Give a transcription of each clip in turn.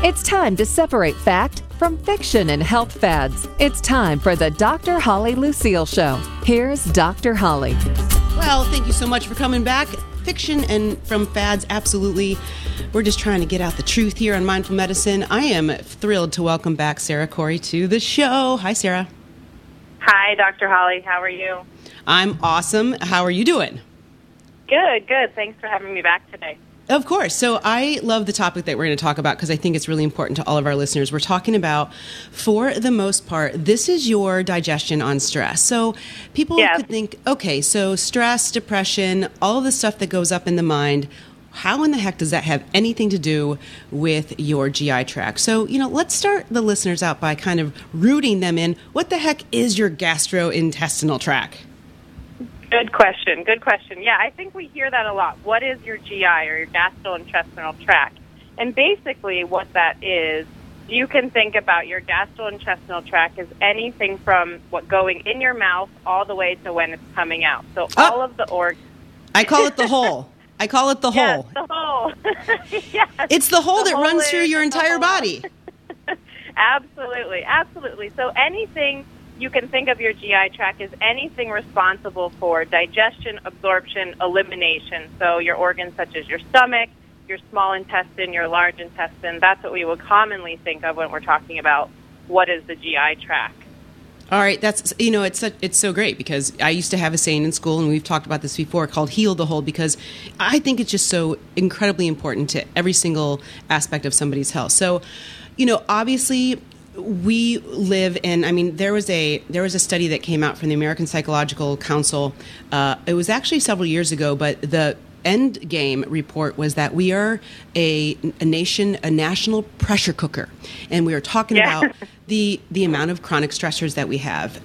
It's time to separate fact from fiction and health fads. It's time for the Dr. Holly Lucille Show. Here's Dr. Holly. Well, thank you so much for coming back. Fiction and from fads, absolutely. We're just trying to get out the truth here on Mindful Medicine. I am thrilled to welcome back Sarah Corey to the show. Hi, Sarah. Hi, Dr. Holly. How are you? I'm awesome. How are you doing? Good, good. Thanks for having me back today. Of course. So I love the topic that we're going to talk about because I think it's really important to all of our listeners. We're talking about, for the most part, this is your digestion on stress. So people could think, okay, so stress, depression, all of the stuff that goes up in the mind, how in the heck does that have anything to do with your GI tract? So, let's start the listeners out by kind of rooting them in. What the heck is your gastrointestinal tract? Good question. Good question. Yeah, I think we hear that a lot. What is your GI or your gastrointestinal tract? And basically what that is, you can think about your gastrointestinal tract as anything from what going in your mouth all the way to when it's coming out. So all of the organs. I call it the hole. I call it the hole. Yes, the hole. Yes. It's the hole that runs through your entire body. Absolutely. Absolutely. So anything you can think of your GI tract as anything responsible for digestion, absorption, elimination. So your organs such as your stomach, your small intestine, your large intestine, that's what we would commonly think of when we're talking about what is the GI tract. All right, that's it's so great because I used to have a saying in school, and we've talked about this before, called heal the whole, because I think it's just so incredibly important to every single aspect of somebody's health. So, obviously we live in, there was a study that came out from the American Psychological Council. It was actually several years ago, but the end game report was that we are a national pressure cooker. And we are talking about the amount of chronic stressors that we have.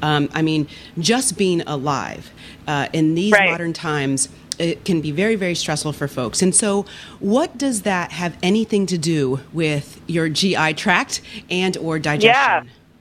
Just being alive in these modern times, it can be very, very stressful for folks. And so what does that have anything to do with your GI tract and or digestion? Yeah,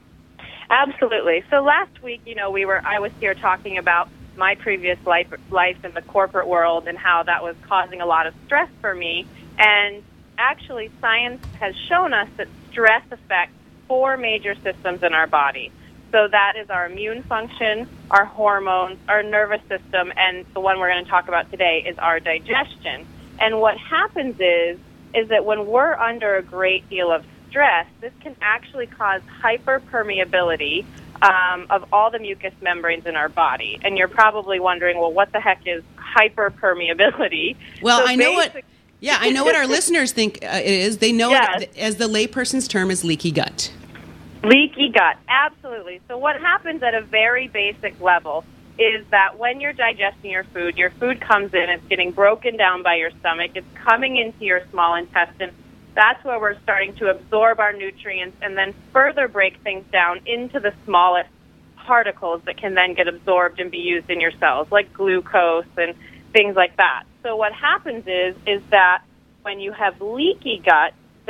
absolutely. So last week, I was here talking about my previous life in the corporate world and how that was causing a lot of stress for me. And actually, science has shown us that stress affects 4 major systems in our body. So that is our immune function, our hormones, our nervous system, and the one we're going to talk about today is our digestion. And what happens is that when we're under a great deal of stress, this can actually cause hyperpermeability of all the mucous membranes in our body. And you're probably wondering, well, what the heck is hyperpermeability? Well, so I know what our listeners think it is. They know it as the layperson's term is leaky gut. Leaky gut, absolutely. So what happens at a very basic level is that when you're digesting your food comes in, it's getting broken down by your stomach, it's coming into your small intestine. That's where we're starting to absorb our nutrients and then further break things down into the smallest particles that can then get absorbed and be used in your cells, like glucose and things like that. So what happens is that when you have leaky gut,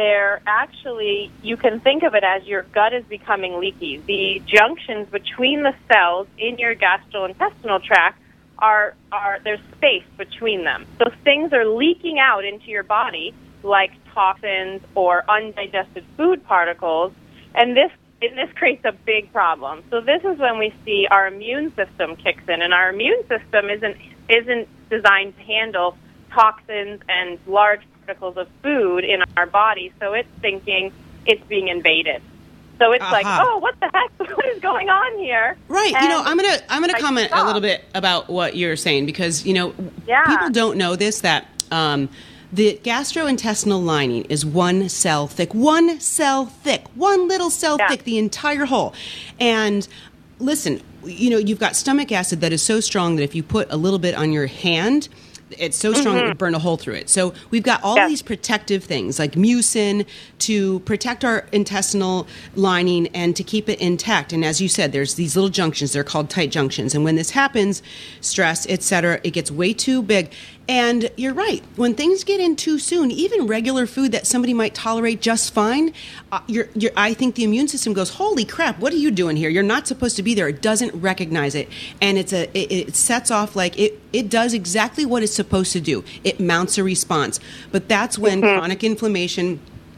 you can think of it as your gut is becoming leaky. The junctions between the cells in your gastrointestinal tract there's space between them. So things are leaking out into your body like toxins or undigested food particles, and this creates a big problem. So this is when we see our immune system kicks in, and our immune system isn't designed to handle toxins and large particles of food in our body, so it's thinking it's being invaded. So it's like, oh, what the heck? What is going on here? Right. And I'm gonna comment a little bit about what you're saying because people don't know this, that the gastrointestinal lining is one little cell thick, the entire whole. And listen, you've got stomach acid that is so strong that if you put a little bit on your hand, it's so strong it would burn a hole through it. So we've got all these protective things like mucin to protect our intestinal lining and to keep it intact. And as you said, there's these little junctions. They're called tight junctions. And when this happens, stress, etc., it gets way too big. And you're right. When things get in too soon, even regular food that somebody might tolerate just fine, I think the immune system goes, holy crap, what are you doing here? You're not supposed to be there. It doesn't recognize it. And it sets off like it does exactly what it's supposed to do. It mounts a response. But that's when chronic inflammation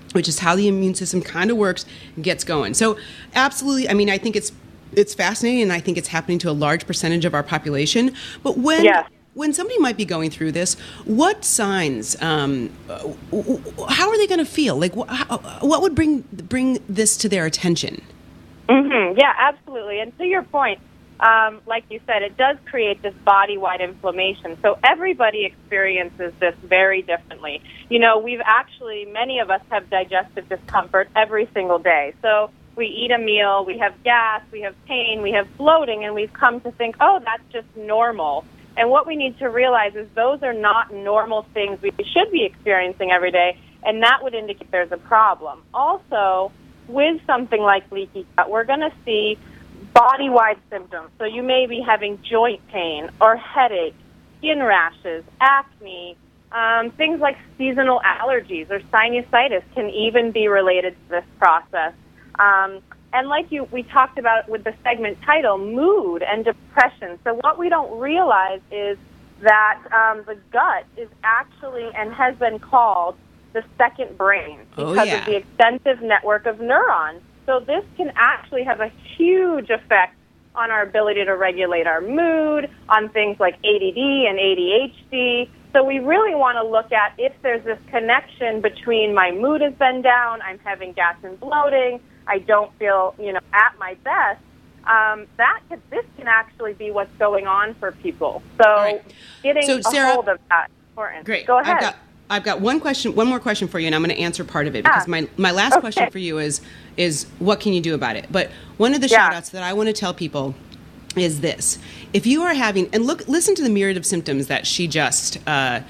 which is how the immune system kind of works and gets going. So absolutely, I mean, I think it's fascinating, and I think it's happening to a large percentage of our population. But when somebody might be going through this, what signs, how are they going to feel? Like, what would bring this to their attention? Mm-hmm. Yeah, absolutely. And to your point, like you said, it does create this body-wide inflammation. So everybody experiences this very differently. You know, many of us have digestive discomfort every single day. So we eat a meal, we have gas, we have pain, we have bloating, and we've come to think, oh, that's just normal. And what we need to realize is those are not normal things we should be experiencing every day, and that would indicate there's a problem. Also, with something like leaky gut, we're going to see body-wide symptoms. So you may be having joint pain or headache, skin rashes, acne, things like seasonal allergies or sinusitis can even be related to this process. And like we talked about with the segment title, mood and depression. So what we don't realize is that the gut is actually and has been called the second brain because of the extensive network of neurons. So this can actually have a huge effect on our ability to regulate our mood, on things like ADD and ADHD. So we really want to look at if there's this connection between my mood has been down, I'm having gas and bloating, I don't feel, at my best. This can actually be what's going on for people. So getting Sarah, a hold of that is important. Great. Go ahead. I've got one more question for you, and I'm going to answer part of it because my last question for you is what can you do about it? But one of the shout outs that I want to tell people is this. If you are having, and listen to the myriad of symptoms that she just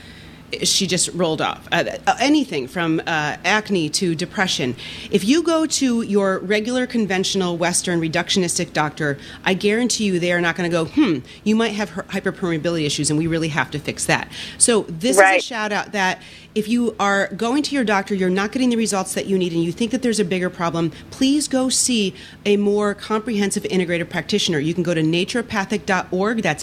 rolled off, anything from acne to depression. If you go to your regular, conventional, Western, reductionistic doctor, I guarantee you they are not going to go, you might have hyperpermeability issues, and we really have to fix that. So this is a shout out that if you are going to your doctor, you're not getting the results that you need, and you think that there's a bigger problem, please go see a more comprehensive integrative practitioner. You can go to naturopathic.org. That's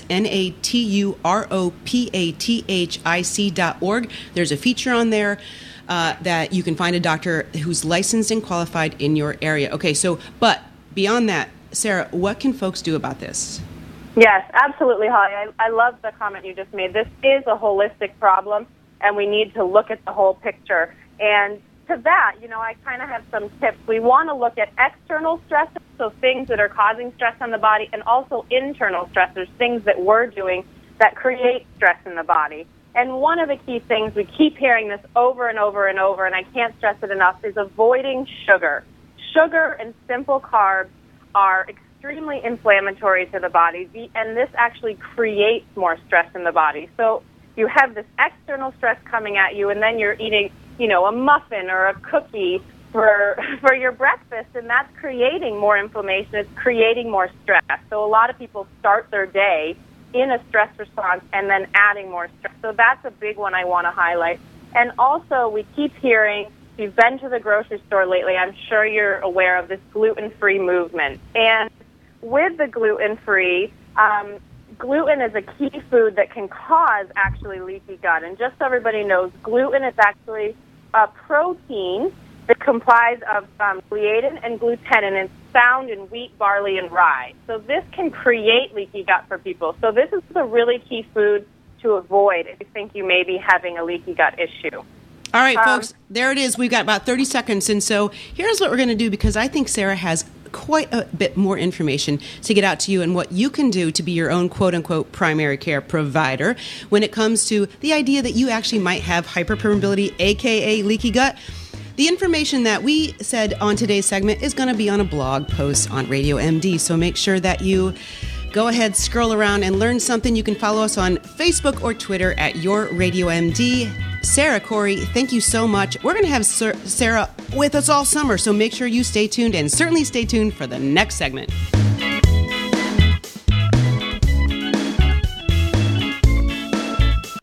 naturopathic.org. There's a feature on there that you can find a doctor who's licensed and qualified in your area. Okay, but beyond that, Sarah, what can folks do about this? Yes, absolutely, Holly. I love the comment you just made. This is a holistic problem, and we need to look at the whole picture. And to that, I kind of have some tips. We want to look at external stressors, so things that are causing stress on the body, and also internal stressors, things that we're doing that create stress in the body. And one of the key things, we keep hearing this over and over and over, and I can't stress it enough, is avoiding sugar. Sugar and simple carbs are extremely inflammatory to the body, and this actually creates more stress in the body. So you have this external stress coming at you, and then you're eating, a muffin or a cookie for your breakfast, and that's creating more inflammation. It's creating more stress. So a lot of people start their day in a stress response and then adding more stress. So that's a big one I want to highlight. And also, we keep hearing, if you've been to the grocery store lately, I'm sure you're aware of this gluten-free movement. And with the gluten-free, gluten is a key food that can cause actually leaky gut. And just so everybody knows, gluten is actually a protein that comprises of gliadin and glutenin, and it's found in wheat, barley, and rye. So this can create leaky gut for people. So this is a really key food to avoid if you think you may be having a leaky gut issue. All right, folks, there it is. We've got about 30 seconds. And so here's what we're going to do, because I think Sarah has quite a bit more information to get out to you and what you can do to be your own quote-unquote primary care provider when it comes to the idea that you actually might have hyperpermeability, a.k.a. leaky gut. The information that we said on today's segment is going to be on a blog post on Radio MD, so make sure that you go ahead, scroll around, and learn something. You can follow us on Facebook or Twitter at Your Radio MD. Sarah, Corey, thank you so much. We're going to have Sarah with us all summer, so make sure you stay tuned, and certainly stay tuned for the next segment.